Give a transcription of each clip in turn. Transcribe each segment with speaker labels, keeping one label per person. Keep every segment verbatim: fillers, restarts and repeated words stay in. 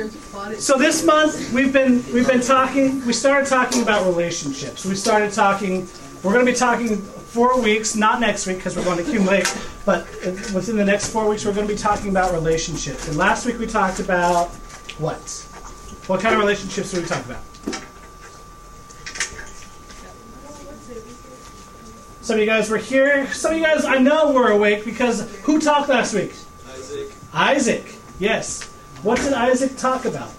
Speaker 1: So this month we've been we've been talking. We started talking about relationships. We started talking. We're going to be talking four weeks, not next week because we're going to accumulate, but within the next four weeks we're going to be talking about relationships. And last week we talked about what? What kind of relationships did we talk about? Some of you guys were here. Some of you guys I know were awake because who talked last week?
Speaker 2: Isaac.
Speaker 1: Isaac, yes. What did Isaac talk about?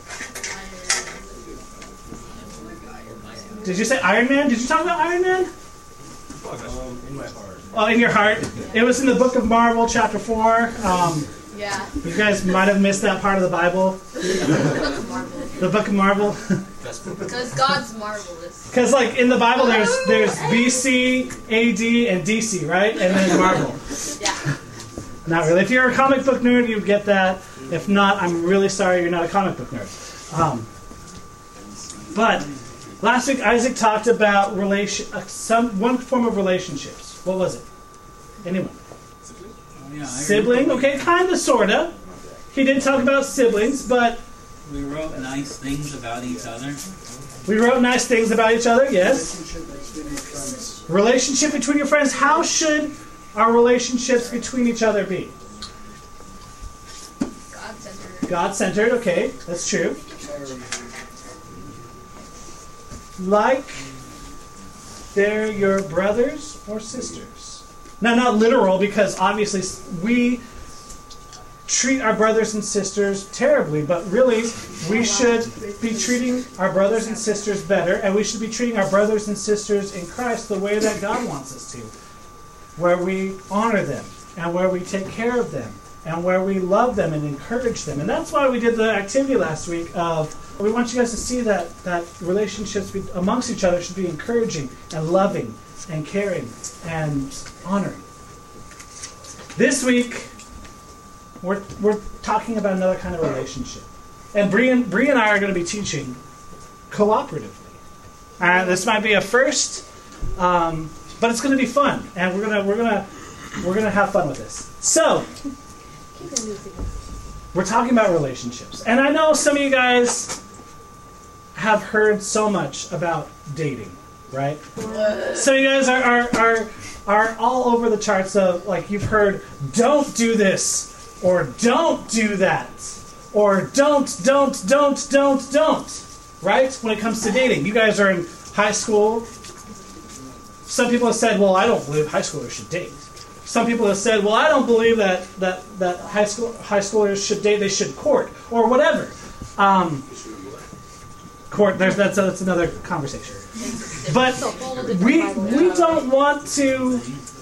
Speaker 1: Did you say Iron Man? Did you talk about Iron Man?
Speaker 2: Um, in my heart.
Speaker 1: Oh, in your heart. It was in the book of Marvel, chapter four. Um,
Speaker 3: yeah.
Speaker 1: You guys might have missed that part of the Bible. The book of Marvel.
Speaker 3: Because God's marvelous.
Speaker 1: Because, like, in the Bible, there's there's B C, A D, and D C, right? And then Marvel.
Speaker 3: Yeah.
Speaker 1: Not really. If you're a comic book nerd, you'd get that. If not, I'm really sorry you're not a comic book nerd. Um, but last week, Isaac talked about relation, uh, some one form of relationships. What was it? Anyone?
Speaker 4: Oh, yeah,
Speaker 1: Sibling? Okay, kind of, sort of. He did talk about siblings, but
Speaker 4: we wrote nice things about each other.
Speaker 1: We wrote nice things about each other, yes. Relationship between your friends. How should our relationships between each other be?
Speaker 3: God-centered.
Speaker 1: God-centered, okay, that's true. Like they're your brothers or sisters. Now, not literal, because obviously we treat our brothers and sisters terribly, but really we should be treating our brothers and sisters better, and we should be treating our brothers and sisters in Christ the way that God wants us to, where we honor them, and where we take care of them, and where we love them and encourage them. And that's why we did the activity last week of, we want you guys to see that, that relationships be, amongst each other should be encouraging and loving and caring and honoring. This week, we're, we're talking about another kind of relationship. And Bree and, Bree and I are going to be teaching cooperatively. And this might be a first, um, but it's going to be fun. And we're going to we're going to we're going to have fun with this. So, we're talking about relationships. And I know some of you guys have heard so much about dating, right? Some of you guys are, are, are, are all over the charts of, like, you've heard, don't do this, or don't do that, or don't, don't, don't, don't, don't, right? When it comes to dating. You guys are in high school. Some people have said, well, I don't believe high schoolers should date. Some people have said, well, I don't believe that that, that high school high schoolers should date, they should court, or whatever. Um, court, there's that's, that's another conversation. But we we don't want to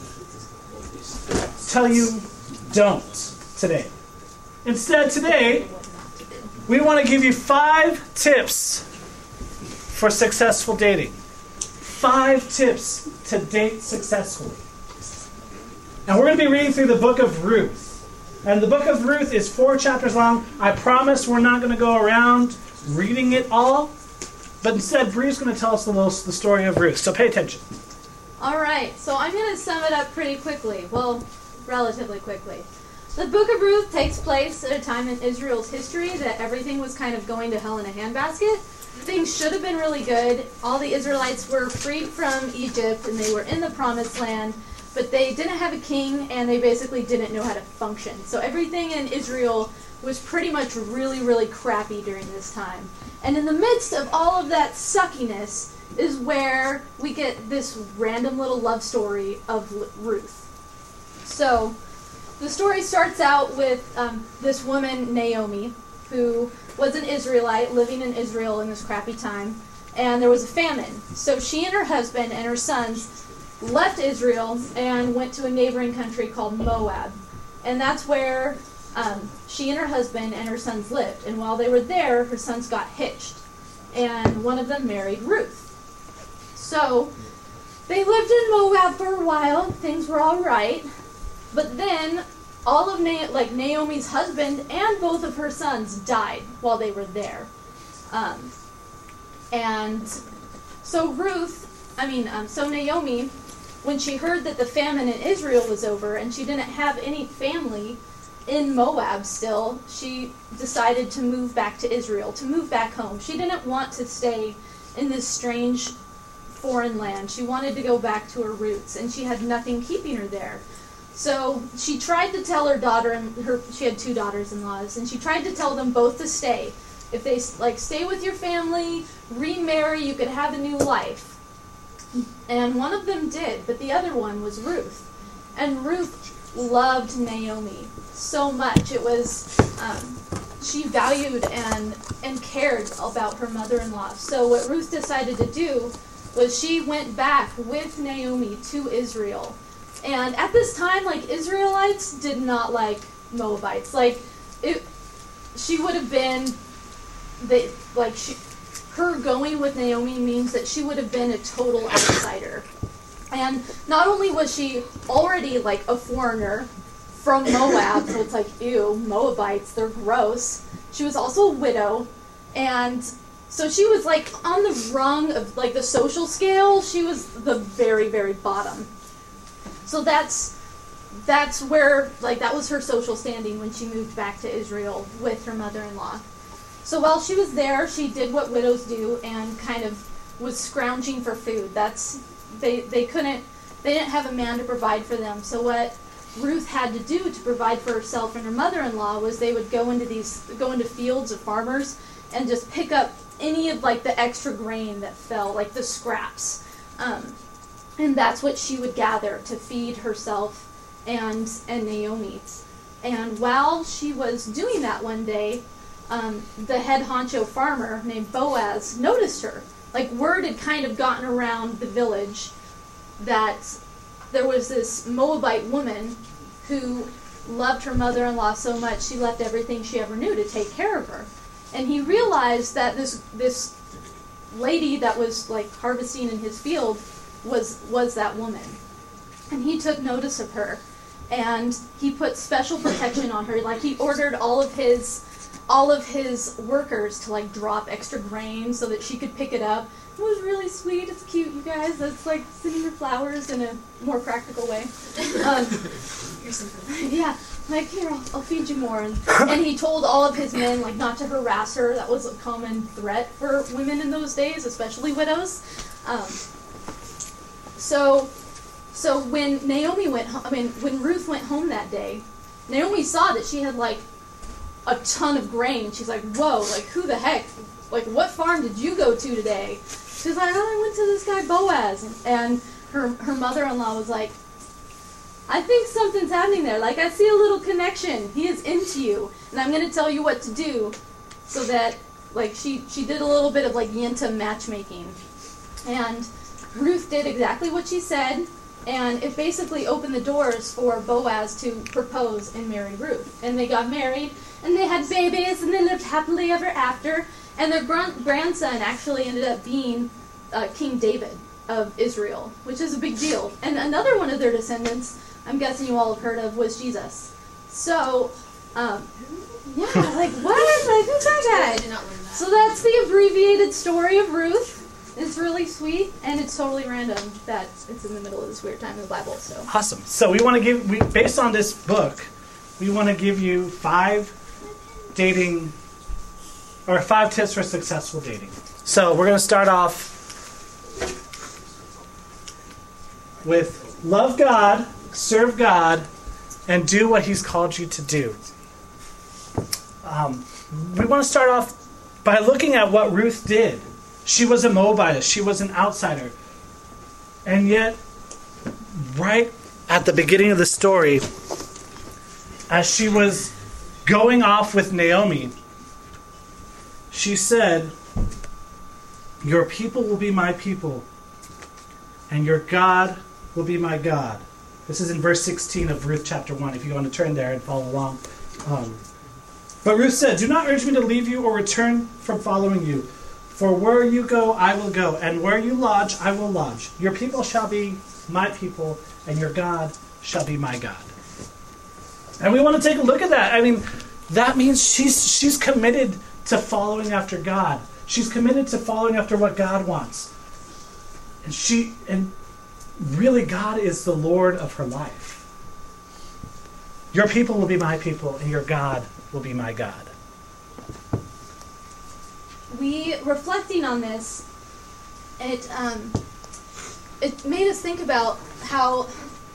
Speaker 1: tell you don't today. Instead, today, we want to give you five tips for successful dating. Five tips to date successfully. And we're going to be reading through the book of Ruth. And the book of Ruth is four chapters long. I promise we're not going to go around reading it all. But instead, Bree's going to tell us the, most, the story of Ruth. So pay attention.
Speaker 3: All right. So I'm going to sum it up pretty quickly. Well, relatively quickly. The book of Ruth takes place at a time in Israel's history that everything was kind of going to hell in a handbasket. Things should have been really good. All the Israelites were freed from Egypt and they were in the promised land. But they didn't have a king, and they basically didn't know how to function. So everything in Israel was pretty much really, really crappy during this time. And in the midst of all of that suckiness is where we get this random little love story of Ruth. So the story starts out with um, this woman, Naomi, who was an Israelite living in Israel in this crappy time. And there was a famine. So she and her husband and her sons left Israel and went to a neighboring country called Moab. And that's where um, she and her husband and her sons lived. And while they were there, her sons got hitched. And one of them married Ruth. So they lived in Moab for a while. Things were all right. But then all of Na- like Naomi's husband and both of her sons died while they were there. Um, and so Ruth, I mean, um, so Naomi, when she heard that the famine in Israel was over and she didn't have any family in Moab still, she decided to move back to Israel, to move back home. She didn't want to stay in this strange foreign land. She wanted to go back to her roots, and she had nothing keeping her there. So she tried to tell her daughter, and her she had two daughters-in-laws, and she tried to tell them both to stay. If they like stay with your family, remarry, you could have a new life. And one of them did, but the other one was Ruth. And Ruth loved Naomi so much. It was um, she valued and and cared about her mother-in-law. So what Ruth decided to do was she went back with Naomi to Israel. And at this time, like, Israelites did not like Moabites. Like, it, she would have been, they, like, she, her going with Naomi means that she would have been a total outsider. And not only was she already, like, a foreigner from Moab, so it's like, ew, Moabites, they're gross. She was also a widow, and so she was, like, on the rung of, like, the social scale, she was the very, very bottom. So that's that's where, like, that was her social standing when she moved back to Israel with her mother-in-law. So while she was there, she did what widows do and kind of was scrounging for food. That's they they couldn't they didn't have a man to provide for them. So what Ruth had to do to provide for herself and her mother-in-law was they would go into these go into fields of farmers and just pick up any of, like, the extra grain that fell, like the scraps. Um, And that's what she would gather to feed herself and and Naomi. And while she was doing that one day, um, the head honcho farmer named Boaz noticed her. Like, word had kind of gotten around the village that there was this Moabite woman who loved her mother-in-law so much she left everything she ever knew to take care of her. And he realized that this this lady that was, like, harvesting in his field was was that woman. And he took notice of her, and he put special protection on her. Like, he ordered all of his all of his workers to, like, drop extra grain so that she could pick it up. It was really sweet. It's cute, you guys. It's like sending her flowers in a more practical way. Um, yeah, like, here, I'll, I'll feed you more. And, and he told all of his men, like, not to harass her. That was a common threat for women in those days, especially widows. Um, So, so when Naomi went, ho- I mean, when Ruth went home that day, Naomi saw that she had, like, a ton of grain. She's like, "Whoa! Like, who the heck? Like, what farm did you go to today?" She's like, "Oh, I went to this guy Boaz." And her her mother-in-law was like, "I think something's happening there. Like, I see a little connection. He is into you, and I'm going to tell you what to do." So that, like, she she did a little bit of, like, Yenta matchmaking, and Ruth did exactly what she said, and it basically opened the doors for Boaz to propose and marry Ruth. And they got married, and they had babies, and they lived happily ever after. And their gran- grandson actually ended up being uh, King David of Israel, which is a big deal. And another one of their descendants, I'm guessing you all have heard of, was Jesus. So, um, yeah, like, what? Like, who's that guy?
Speaker 5: I did not learn that.
Speaker 3: So that's the abbreviated story of Ruth. It's really sweet, and it's totally random that it's in the middle of this weird time in the Bible. So
Speaker 1: Awesome. So we want to give, we, based on this book, we want to give you five dating, or five tips for successful dating. So we're going to start off with love God, serve God, and do what He's called you to do. Um, we want to start off by looking at what Ruth did. She was a Moabitess. She was an outsider. And yet, right at the beginning of the story, as she was going off with Naomi, she said, "Your people will be my people, and your God will be my God." This is in verse sixteen of Ruth chapter one, if you want to turn there and follow along. Um, but Ruth said, "Do not urge me to leave you or return from following you. For where you go, I will go, and where you lodge, I will lodge. Your people shall be my people, and your God shall be my God." And we want to take a look at that. I mean, that means she's she's committed to following after God. She's committed to following after what God wants. And she and really God is the Lord of her life. Your people will be my people, and your God will be my God.
Speaker 3: We, reflecting on this, it um, it made us think about how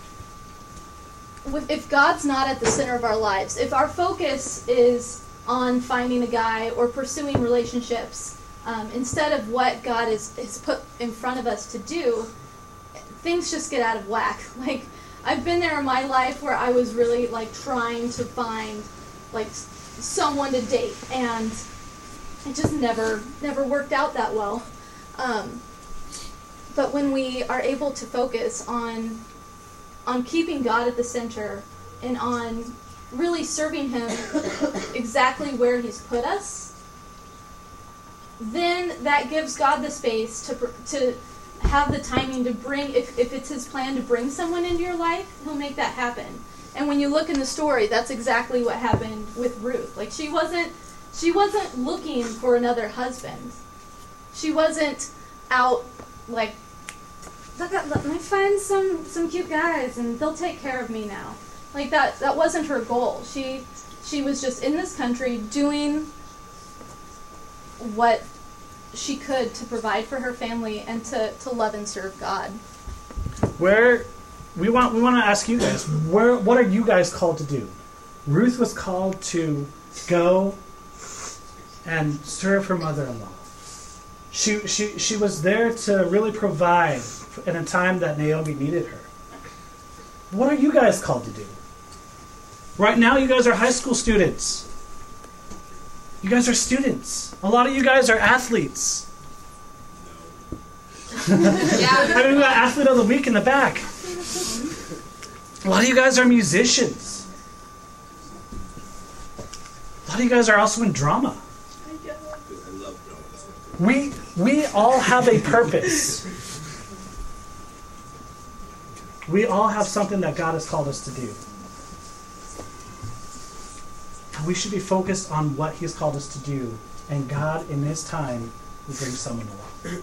Speaker 3: if God's not at the center of our lives, if our focus is on finding a guy or pursuing relationships, um, instead of what God is, is put in front of us to do, things just get out of whack. Like, I've been there in my life where I was really, like, trying to find, like, someone to date, and it just never, never worked out that well. Um, but when we are able to focus on, on keeping God at the center and on really serving Him exactly where He's put us, then that gives God the space to to have the timing to bring, if, if it's His plan to bring someone into your life, He'll make that happen. And when you look in the story, that's exactly what happened with Ruth. Like, she wasn't she wasn't looking for another husband. She wasn't out like, Look, let me find some, some cute guys and they'll take care of me now. Like, that that wasn't her goal. She she was just in this country doing what she could to provide for her family and to, to love and serve God.
Speaker 1: Where we want we want to ask you guys, where what are you guys called to do? Ruth was called to go and serve her mother-in-law. She she she was there to really provide in a time that Naomi needed her. What are you guys called to do? Right now, you guys are high school students. You guys are students. A lot of you guys are athletes.
Speaker 3: Yeah.
Speaker 1: I mean, we got athlete of the week in the back. A lot of you guys are musicians. A lot of you guys are also in drama.
Speaker 2: I love drama.
Speaker 1: We we all have a purpose. We all have something that God has called us to do. And we should be focused on what He's called us to do. And God, in His time, will bring someone along.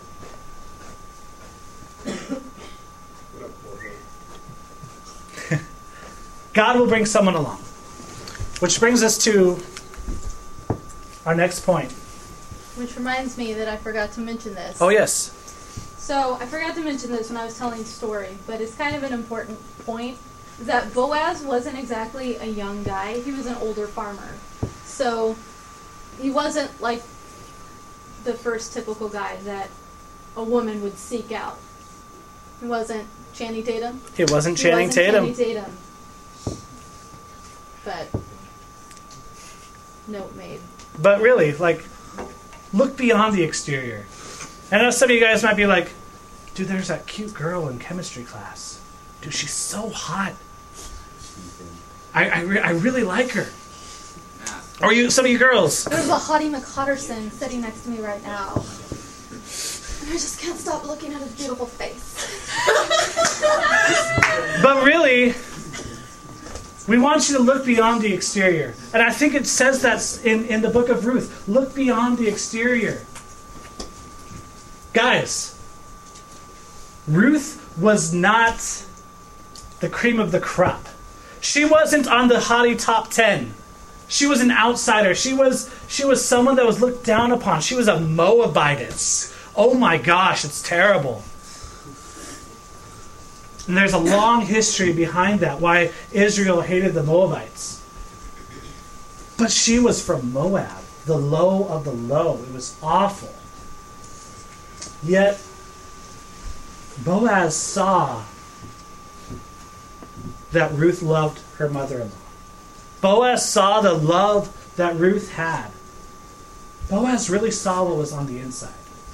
Speaker 2: What up, Jorge?
Speaker 1: God will bring someone along. Which brings us to our next point.
Speaker 3: Which reminds me that I forgot to mention this.
Speaker 1: Oh, yes.
Speaker 3: So, I forgot to mention this when I was telling the story, but it's kind of an important point, is that Boaz wasn't exactly a young guy. He was an older farmer. So, he wasn't like the first typical guy that a woman would seek out. He wasn't Channing Tatum.
Speaker 1: It wasn't
Speaker 3: He
Speaker 1: Channing
Speaker 3: wasn't
Speaker 1: Tatum.
Speaker 3: Channing Tatum. But, note made.
Speaker 1: But really, like, look beyond the exterior. I know some of you guys might be like, dude, there's that cute girl in chemistry class. Dude, she's so hot. I I, re- I really like her. Or you, some of you girls.
Speaker 3: There's a Hottie McHotterson sitting next to me right now. And I just can't stop looking at his beautiful face.
Speaker 1: But really, we want you to look beyond the exterior. And I think it says that in, in the book of Ruth. Look beyond the exterior. Guys, Ruth was not the cream of the crop. She wasn't on the hottie top ten. She was an outsider. She was she was someone that was looked down upon. She was a Moabitess. Oh my gosh, it's terrible. And there's a long history behind that, why Israel hated the Moabites. But she was from Moab, the low of the low. It was awful. Yet, Boaz saw that Ruth loved her mother-in-law. Boaz saw the love that Ruth had. Boaz really saw what was on the inside.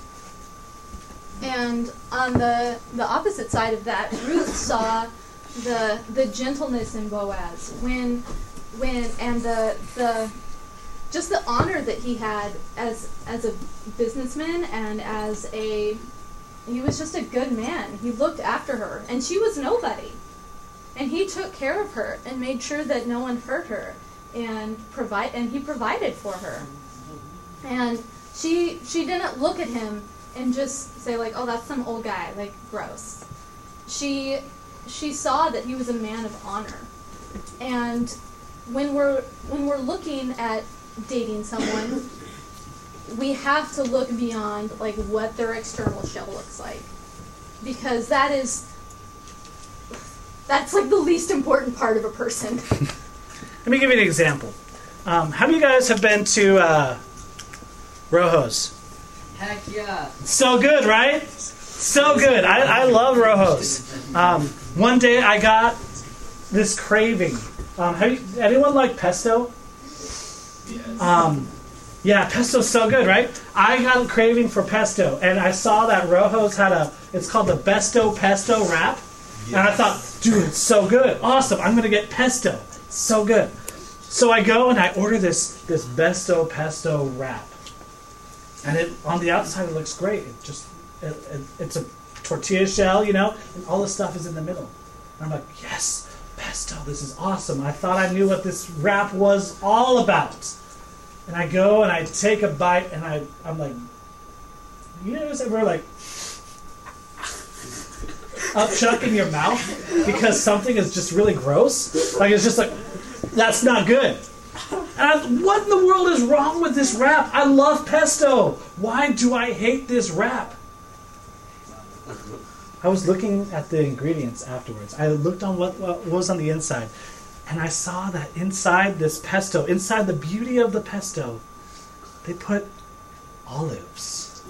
Speaker 3: And on the the opposite side of that, Ruth saw the the gentleness in Boaz when when and the the just the honor that he had as as a businessman and as a he was just a good man. He looked after her, and she was nobody. And he took care of her and made sure that no one hurt her, and provide and he provided for her. And she she didn't look at him and just say like, "Oh, that's some old guy, like gross." She she saw that he was a man of honor. And when we're when we're looking at dating someone, we have to look beyond like what their external shell looks like, because that is that's like the least important part of a person.
Speaker 1: Let me give you an example. Um, how many of you guys have been to uh, Rojo's?
Speaker 5: Heck yeah.
Speaker 1: So good, right? So good. I, I love Rojo's. Um, one day I got this craving. Um, have you, anyone like pesto?
Speaker 2: Yes.
Speaker 1: Um, yeah, pesto's so good, right? I got a craving for pesto, and I saw that Rojo's had a, it's called the Besto Pesto wrap. And I thought, dude, it's so good. Awesome. I'm going to get pesto. It's so good. So I go and I order this this Besto Pesto wrap. And it on the outside it looks great. It just it, it, it's a tortilla shell, you know, and all the stuff is in the middle. And I'm like, yes, pesto, this is awesome. I thought I knew what this wrap was all about. And I go and I take a bite and I, I'm like, you know, ever like upchuck in your mouth because something is just really gross? Like it's just like, that's not good. And I, what in the world is wrong with this wrap? I love pesto. Why do I hate this wrap? I was looking at the ingredients afterwards. I looked on what, what was on the inside. And I saw that inside this pesto, inside the beauty of the pesto, they put olives.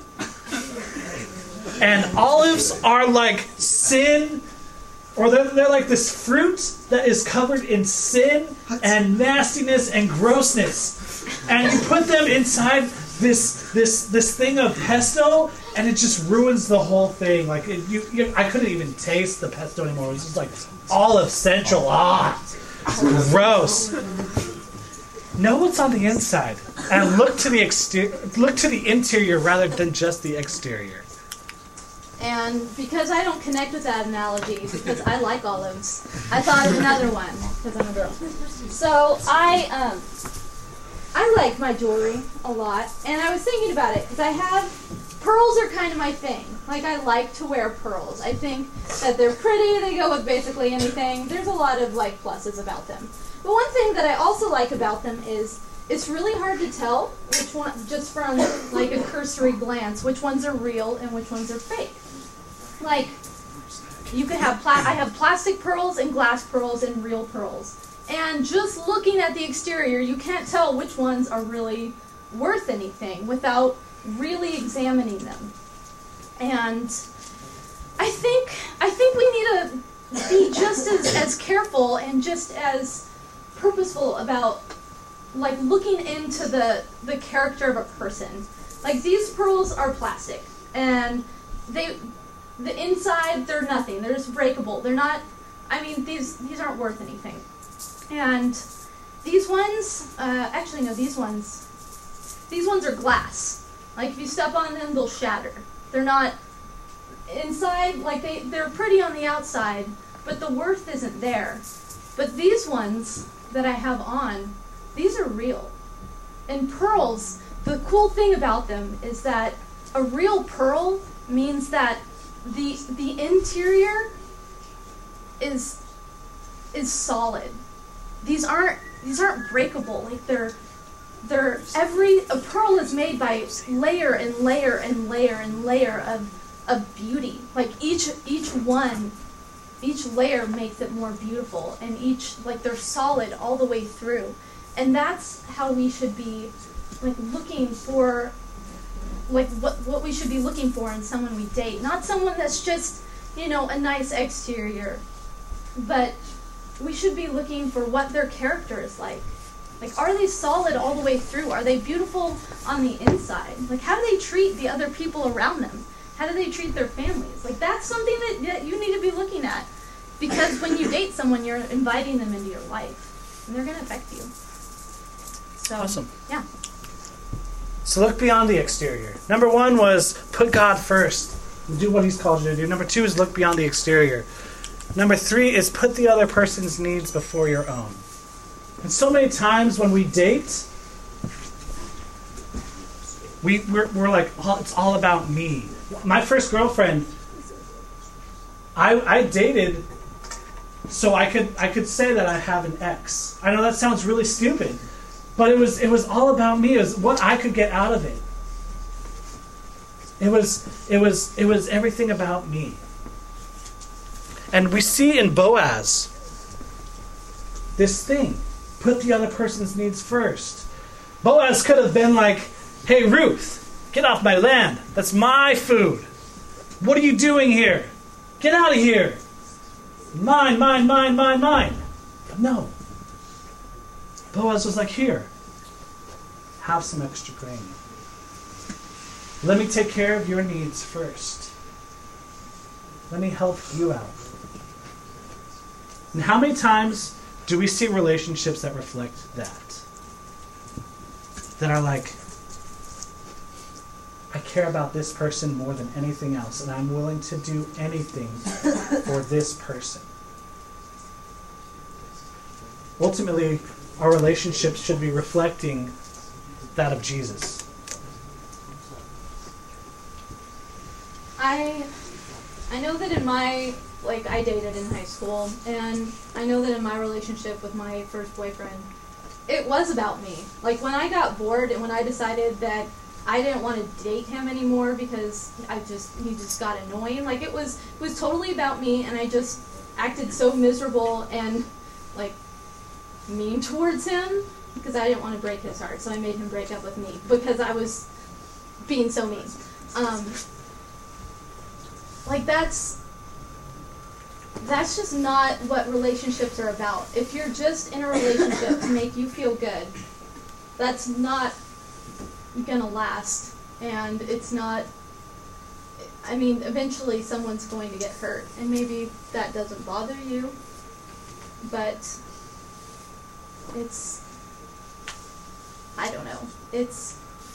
Speaker 1: And olives are like sin, or they're, they're like this fruit that is covered in sin and nastiness and grossness. And you put them inside this this this thing of pesto, and it just ruins the whole thing. Like it, you, you, I couldn't even taste the pesto anymore. It was just like olive central. Ah, gross. Know what's on the inside, and look to the exterior. Look to the interior rather than just the exterior.
Speaker 3: And because I don't connect with that analogy, because I like olives, I thought of another one, because I'm a girl. So I um, I like my jewelry a lot, and I was thinking about it, because I have, pearls are kind of my thing. Like, I like to wear pearls. I think that they're pretty, they go with basically anything. There's a lot of, like, pluses about them. But one thing that I also like about them is it's really hard to tell which one, just from, like, a cursory glance, which ones are real and which ones are fake. Like, you could have, pla- I have plastic pearls and glass pearls and real pearls. And just looking at the exterior, you can't tell which ones are really worth anything without really examining them. And I think, I think we need to be just as, as careful and just as purposeful about, like, looking into the, the character of a person. Like, these pearls are plastic, and they... The inside, they're nothing. They're just breakable. They're not, I mean, these these aren't worth anything. And these ones, uh, actually no, these ones, these ones are glass. Like, if you step on them, they'll shatter. They're not, inside, like, they, they're pretty on the outside, but the worth isn't there. But these ones that I have on, these are real. And pearls, the cool thing about them is that a real pearl means that The the interior is is solid. These aren't these aren't breakable. Like they're they're every a pearl is made by layer and layer and layer and layer of of beauty. Like each each one, each layer makes it more beautiful, and each like they're solid all the way through. And that's how we should be like looking for like what what we should be looking for in someone we date. Not someone that's just, you know, a nice exterior, but we should be looking for what their character is like. Like, are they solid all the way through? Are they beautiful on the inside? Like, how do they treat the other people around them? How do they treat their families? Like, that's something that, that you need to be looking at, because when you date someone, you're inviting them into your life, and they're going to affect you. So,
Speaker 1: awesome.
Speaker 3: Yeah.
Speaker 1: So look beyond the exterior. Number one was put God first. Do what he's called you to do. Number two is look beyond the exterior. Number three is put the other person's needs before your own. And so many times when we date, we, we're, we're like, oh, it's all about me. My first girlfriend, I, I dated so I could I could say that I have an ex. I know that sounds really stupid, but it was it was all about me. It was what I could get out of it. It was it was it was everything about me. And we see in Boaz this thing, put the other person's needs first. Boaz could have been like, "Hey Ruth, get off my land. That's my food. What are you doing here? Get out of here. Mine, mine, mine, mine, mine." But no. Boaz was like, "Here, have some extra grain. Let me take care of your needs first. Let me help you out." And how many times do we see relationships that reflect that? That are like, I care about this person more than anything else, and I'm willing to do anything for this person. Ultimately, our relationships should be reflecting that of Jesus.
Speaker 3: I I know that in my, like, I dated in high school, and I know that in my relationship with my first boyfriend, it was about me. Like, when I got bored and when I decided that I didn't want to date him anymore because I just he just got annoying, like, it was it was totally about me, and I just acted so miserable and, like, mean towards him because I didn't want to break his heart, so I made him break up with me because I was being so mean. Um, like, that's that's just not what relationships are about. If you're just in a relationship to make you feel good, that's not gonna last, and it's not, I mean, eventually someone's going to get hurt, and maybe that doesn't bother you, but it's, I don't know, it's,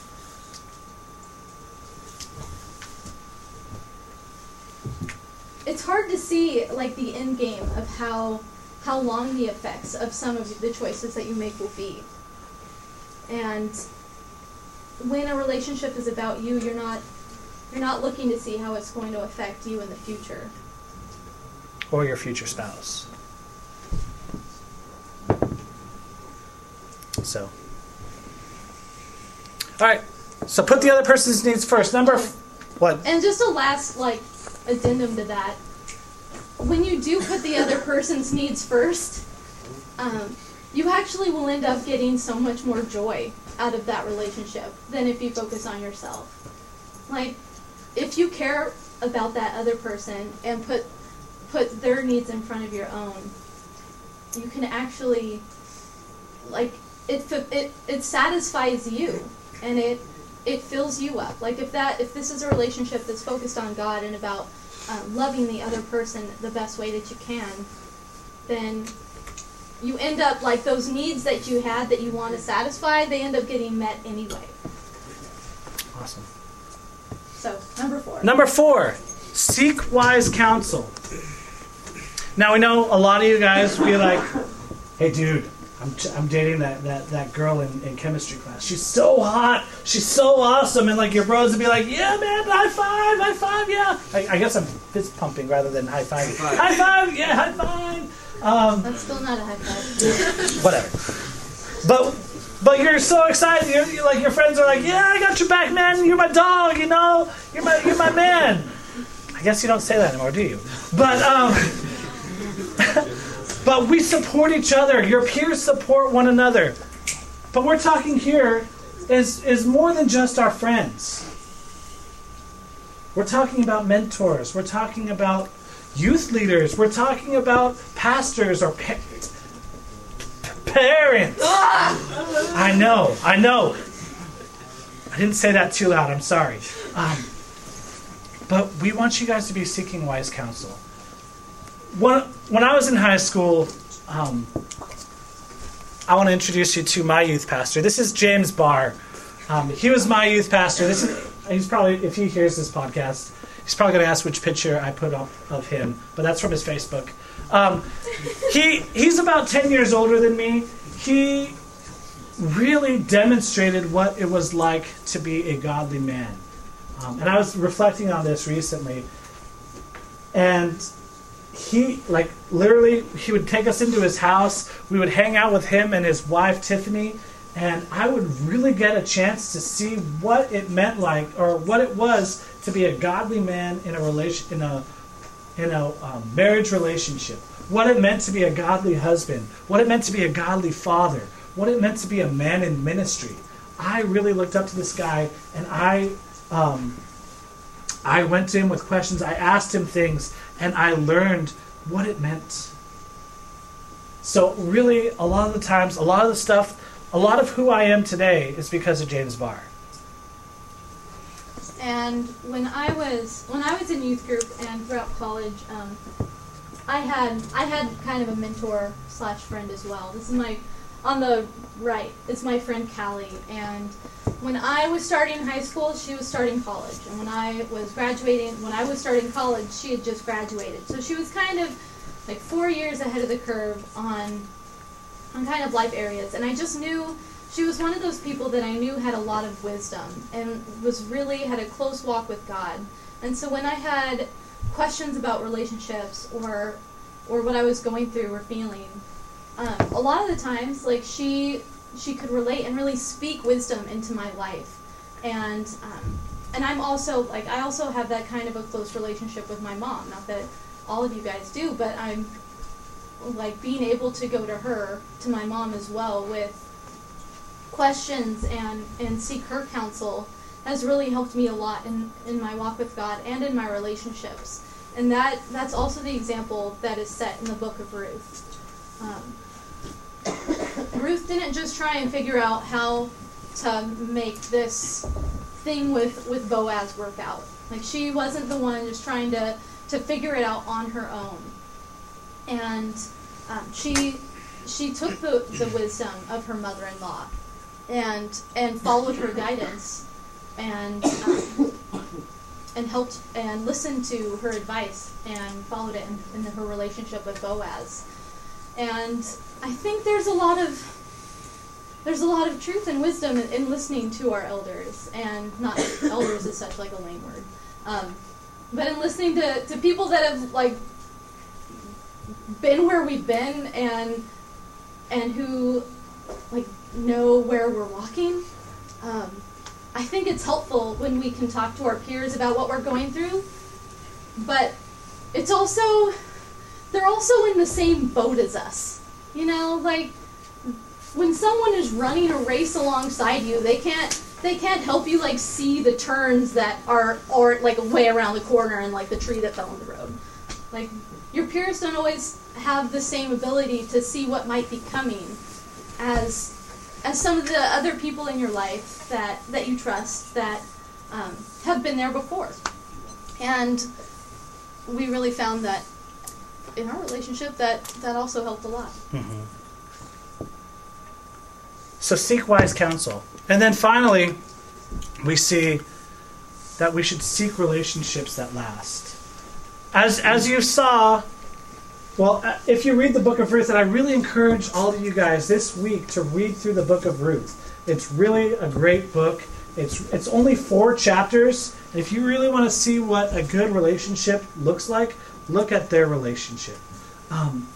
Speaker 3: it's hard to see, like, the end game of how how long the effects of some of the choices that you make will be. And when a relationship is about you, you're not you're not looking to see how it's going to affect you in the future.
Speaker 1: Or your future spouse. So. All right. So put the other person's needs first. Number f- what?
Speaker 3: And just a last, like, addendum to that. When you do put the other person's needs first, um, you actually will end up getting so much more joy out of that relationship than if you focus on yourself. Like, if you care about that other person and put put their needs in front of your own, you can actually, like, it it it satisfies you, and it it fills you up. Like, if that if this is a relationship that's focused on God and about um, loving the other person the best way that you can, then you end up, like, those needs that you had that you want to satisfy, they end up getting met anyway.
Speaker 1: Awesome.
Speaker 3: So, number four.
Speaker 1: Number four, seek wise counsel. Now, we know a lot of you guys will be like, "Hey, dude, I'm, I'm dating that, that, that girl in, in chemistry class. She's so hot. She's so awesome." And, like, your bros would be like, "Yeah, man, high five, high five, yeah." I, I guess I'm fist pumping rather than high five.
Speaker 2: High five.
Speaker 1: High five, yeah, high five. Um,
Speaker 3: That's still not a high five.
Speaker 1: whatever. But but you're so excited. You're, you're like, your friends are like, "Yeah, I got your back, man. You're my dog. You know, you're my you're my man." I guess you don't say that anymore, do you? But um, but we support each other. Your peers support one another. But we're talking here is is more than just our friends. We're talking about mentors. We're talking about youth leaders. We're talking about pastors or pa- parents. I know, I know. I didn't say that too loud. I'm sorry. Um, but we want you guys to be seeking wise counsel. When, when I was in high school, um, I want to introduce you to my youth pastor. This is James Barr. Um, he was my youth pastor. This is, he's probably, if he hears this podcast, he's probably going to ask which picture I put up of him, but that's from his Facebook. Um, he he's about ten years older than me. He really demonstrated what it was like to be a godly man. Um, and I was reflecting on this recently. And he, like, literally, he would take us into his house. We would hang out with him and his wife, Tiffany, and I would really get a chance to see what it meant like, or what it was to be a godly man in a relation, in a, in a um, marriage relationship. What it meant to be a godly husband. What it meant to be a godly father. What it meant to be a man in ministry. I really looked up to this guy, and I, um, I went to him with questions. I asked him things, and I learned what it meant. So really, a lot of the times, a lot of the stuff, a lot of who I am today is because of James Barr.
Speaker 3: And when I was when I was in youth group and throughout college, um, I had I had kind of a mentor slash friend as well. This is my on the right. It's my friend Callie. And when I was starting high school, she was starting college. And when I was graduating, when I was starting college, she had just graduated. So she was kind of like four years ahead of the curve on on kind of life areas. And I just knew she was one of those people that I knew had a lot of wisdom and was really had a close walk with God. And so when I had questions about relationships or or what I was going through or feeling, um, a lot of the times, like she she could relate and really speak wisdom into my life. And um, and I'm also like I also have that kind of a close relationship with my mom. Not that all of you guys do, but I'm like being able to go to her, to my mom as well, with questions and, and seek her counsel has really helped me a lot in, in my walk with God and in my relationships. And that that's also the example that is set in the book of Ruth. Um, Ruth didn't just try and figure out how to make this thing with, with Boaz work out. Like, she wasn't the one just trying to, to figure it out on her own. And um, she she took the, the wisdom of her mother-in-law and and followed her guidance and um, and helped and listened to her advice and followed it in, in her relationship with Boaz. And I think there's a lot of there's a lot of truth and wisdom in, in listening to our elders, and not elders is such like a lame word, um, but in listening to, to people that have like been where we've been and and who like know where we're walking. Um, I think it's helpful when we can talk to our peers about what we're going through, but it's also, they're also in the same boat as us. You know, like when someone is running a race alongside you, they can't they can't help you like see the turns that are or like way around the corner and like the tree that fell on the road. Like, your peers don't always have the same ability to see what might be coming as as some of the other people in your life that, that you trust that um, have been there before. And we really found that in our relationship that, that also helped a lot.
Speaker 1: Mm-hmm. So seek wise counsel. And then finally, we see that we should seek relationships that last. As as you saw, well, if you read the book of Ruth, and I really encourage all of you guys this week to read through the book of Ruth. It's really a great book. It's it's only four chapters. And if you really want to see what a good relationship looks like, look at their relationship. Um,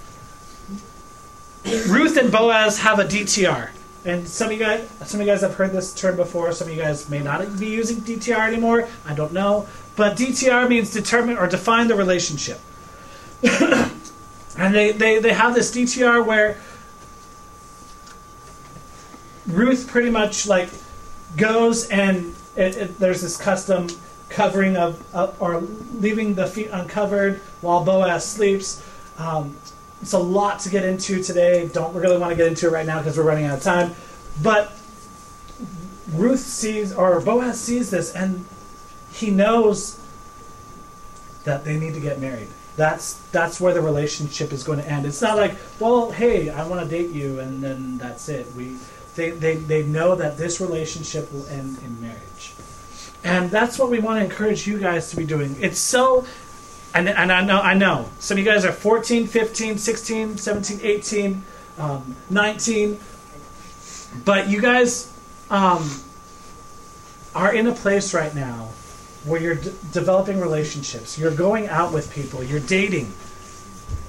Speaker 1: Ruth and Boaz have a D T R. And some of you guys some of you guys have heard this term before. Some of you guys may not be using D T R anymore. I don't know. But D T R means determine or define the relationship. And they, they, they have this D T R where Ruth pretty much like goes and it, it, there's this custom covering of uh, or leaving the feet uncovered while Boaz sleeps. Um, it's a lot to get into today. Don't really want to get into it right now because we're running out of time. But Ruth sees, or Boaz sees this, and he knows that they need to get married. That's that's where the relationship is going to end. It's not like, well, hey, I want to date you, and then that's it. We they, they, they know that this relationship will end in marriage. And that's what we want to encourage you guys to be doing. It's so, and, and I know I know, some of you guys are fourteen, fifteen, sixteen, seventeen, eighteen, um, nineteen, but you guys um, are in a place right now where you're d- developing relationships, you're going out with people, you're dating,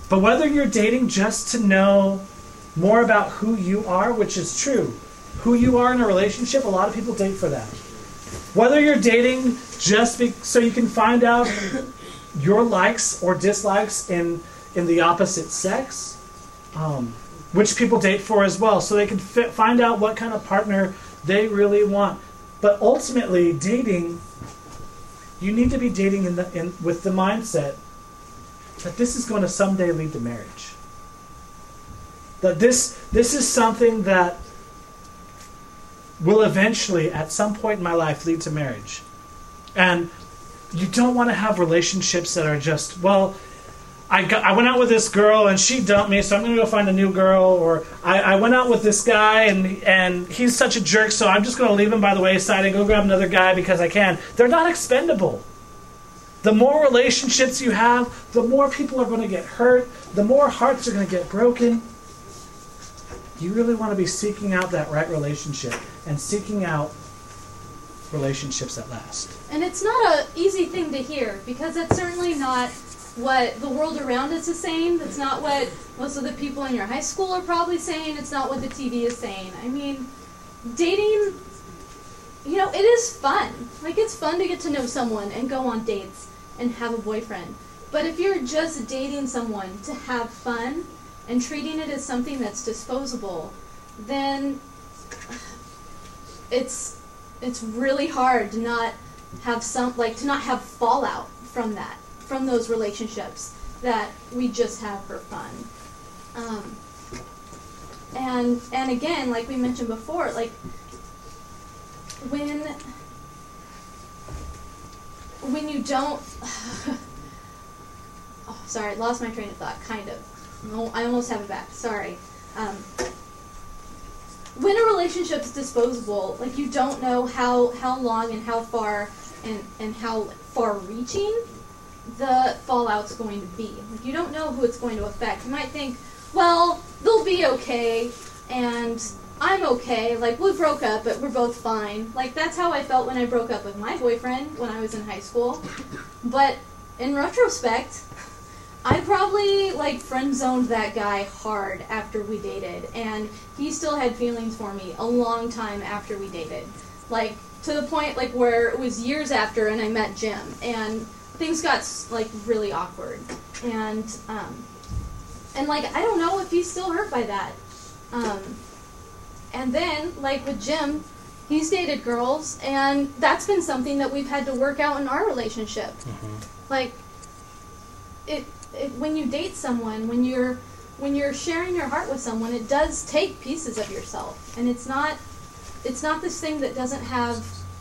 Speaker 1: But whether you're dating just to know more about who you are, which is true, who you are in a relationship, a lot of people date for that. Whether you're dating just be, so you can find out your likes or dislikes in, in the opposite sex, um, which people date for as well, so they can fit, find out what kind of partner they really want. But ultimately, dating, you need to be dating in the, in, with the mindset that this is going to someday lead to marriage. That this this is something that will eventually, at some point in my life, lead to marriage. And you don't want to have relationships that are just, well, I got, I went out with this girl and she dumped me, so I'm going to go find a new girl. Or I, I went out with this guy and and he's such a jerk, so I'm just going to leave him by the wayside and go grab another guy because I can. They're not expendable. The more relationships you have, the more people are going to get hurt, the more hearts are going to get broken. You really want to be seeking out that right relationship and seeking out relationships that last.
Speaker 3: And it's not an easy thing to hear, because that's certainly not what the world around us is saying. That's not what most of the people in your high school are probably saying. It's not what the T V is saying. I mean, dating, you know, it is fun. Like, it's fun to get to know someone and go on dates and have a boyfriend. But if you're just dating someone to have fun and treating it as something that's disposable, then it's it's really hard to not have some like to not have fallout from that, from those relationships that we just have for fun. Um, and and again, like we mentioned before, like when when you don't oh, sorry, lost my train of thought, kind of. No, I almost have it back. Sorry. Um, when a relationship is disposable, like, you don't know how, how long and how far and, and how far-reaching the fallout's going to be. Like, you don't know who it's going to affect. You might think, well, they'll be okay, and I'm okay. Like, we broke up, but we're both fine. Like, that's how I felt when I broke up with my boyfriend when I was in high school. But in retrospect, I probably, like, friend-zoned that guy hard after we dated, and he still had feelings for me a long time after we dated. Like, to the point, like, where it was years after and I met Jim, and things got, like, really awkward. And, um, and like, I don't know if he's still hurt by that. Um, and then, like, with Jim, he's dated girls, and that's been something that we've had to work out in our relationship. Mm-hmm. Like, it... It, when you date someone, when you're when you're sharing your heart with someone, it does take pieces of yourself, and it's not it's not this thing that doesn't have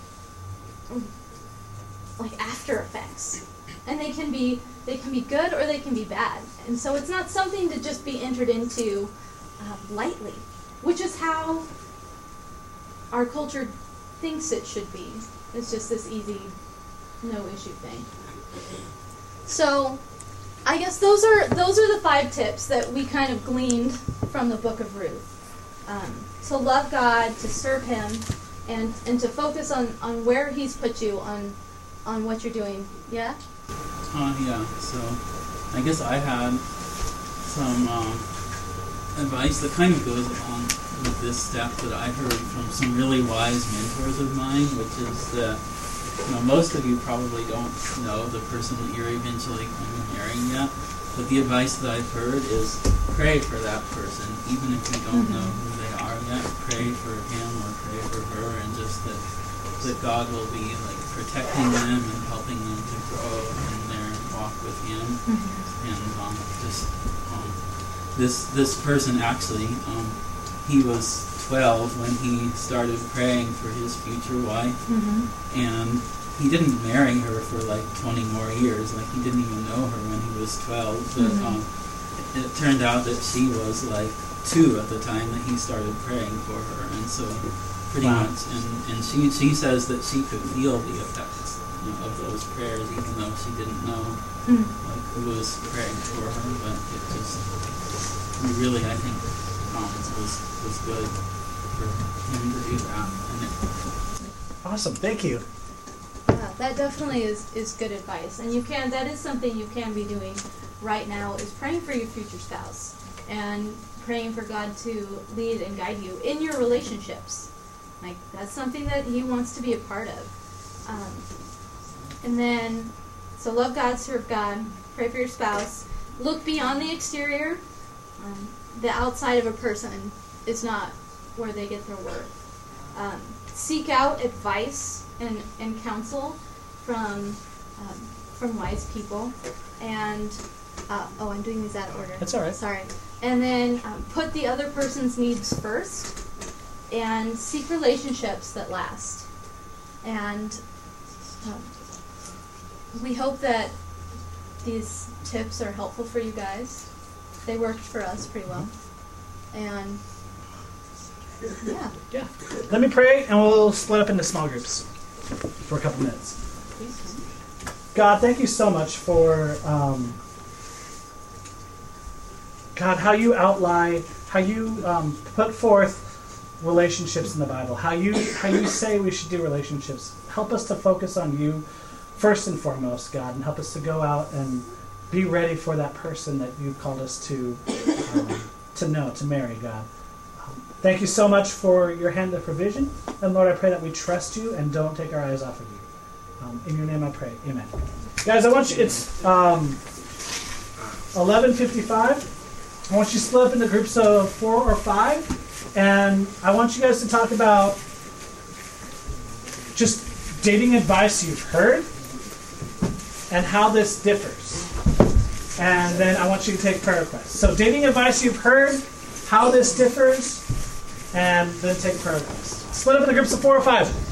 Speaker 3: like after effects, and they can be they can be good or they can be bad, and so it's not something to just be entered into uh, lightly, which is how our culture thinks it should be. It's just this easy, no issue thing. So, I guess those are those are the five tips that we kind of gleaned from the Book of Ruth. Um, to love God, to serve Him, and and to focus on, on where He's put you, on on what you're doing. Yeah?
Speaker 4: Uh, yeah, so I guess I had some um, advice that kind of goes along with this step that I heard from some really wise mentors of mine, which is that, you know, most of you probably don't know the person that you're eventually going to be marrying yet, but the advice that I've heard is pray for that person, even if you don't know who they are yet. Pray for him or pray for her, and just that that God will be like protecting them and helping them to grow in their walk with Him. Mm-hmm. And um, just um, this this person actually, um, he was twelve when he started praying for his future wife, mm-hmm. and he didn't marry her for like twenty more years. Like, he didn't even know her when he was twelve. But mm-hmm. um, it turned out that she was like two at the time that he started praying for her, and so pretty wow. much. And, and she she says that she could feel the effects, you know, of those prayers, even though she didn't know mm-hmm. like who was praying for her. But it just really, I think, um, was was good for him to do that. And it,
Speaker 1: awesome, thank you.
Speaker 3: Yeah, that definitely is, is good advice, and you can that is something you can be doing right now is praying for your future spouse and praying for God to lead and guide you in your relationships. Like, that's something that he wants to be a part of. Um, and then, so love God, serve God, pray for your spouse. Look beyond the exterior. Um, the outside of a person is not where they get their worth. Um, seek out advice and, and counsel from um, from wise people. And, uh, oh, I'm doing these out of order.
Speaker 1: That's all right.
Speaker 3: Sorry. And then um, put the other person's needs first. And seek relationships that last. And um, we hope that these tips are helpful for you guys. They worked for us pretty well. And yeah.
Speaker 1: Yeah. Let me pray, and we'll split up into small groups for a couple minutes. God, thank you so much for um, God, how you outline, how you um, put forth relationships in the Bible, how you how you say we should do relationships. Help us to focus on you first and foremost, God, and help us to go out and be ready for that person that you've called us to um, to know, to marry, God. Um, thank you so much for your hand of provision, and Lord, I pray that we trust you and don't take our eyes off of you. Um, in your name I pray, amen. Guys, I want you, it's um, eleven fifty-five. I want you to split up into groups of four or five. And I want you guys to talk about just dating advice you've heard and how this differs. And then I want you to take prayer requests. So dating advice you've heard, how this differs, and then take prayer requests. Split up into groups of four or five.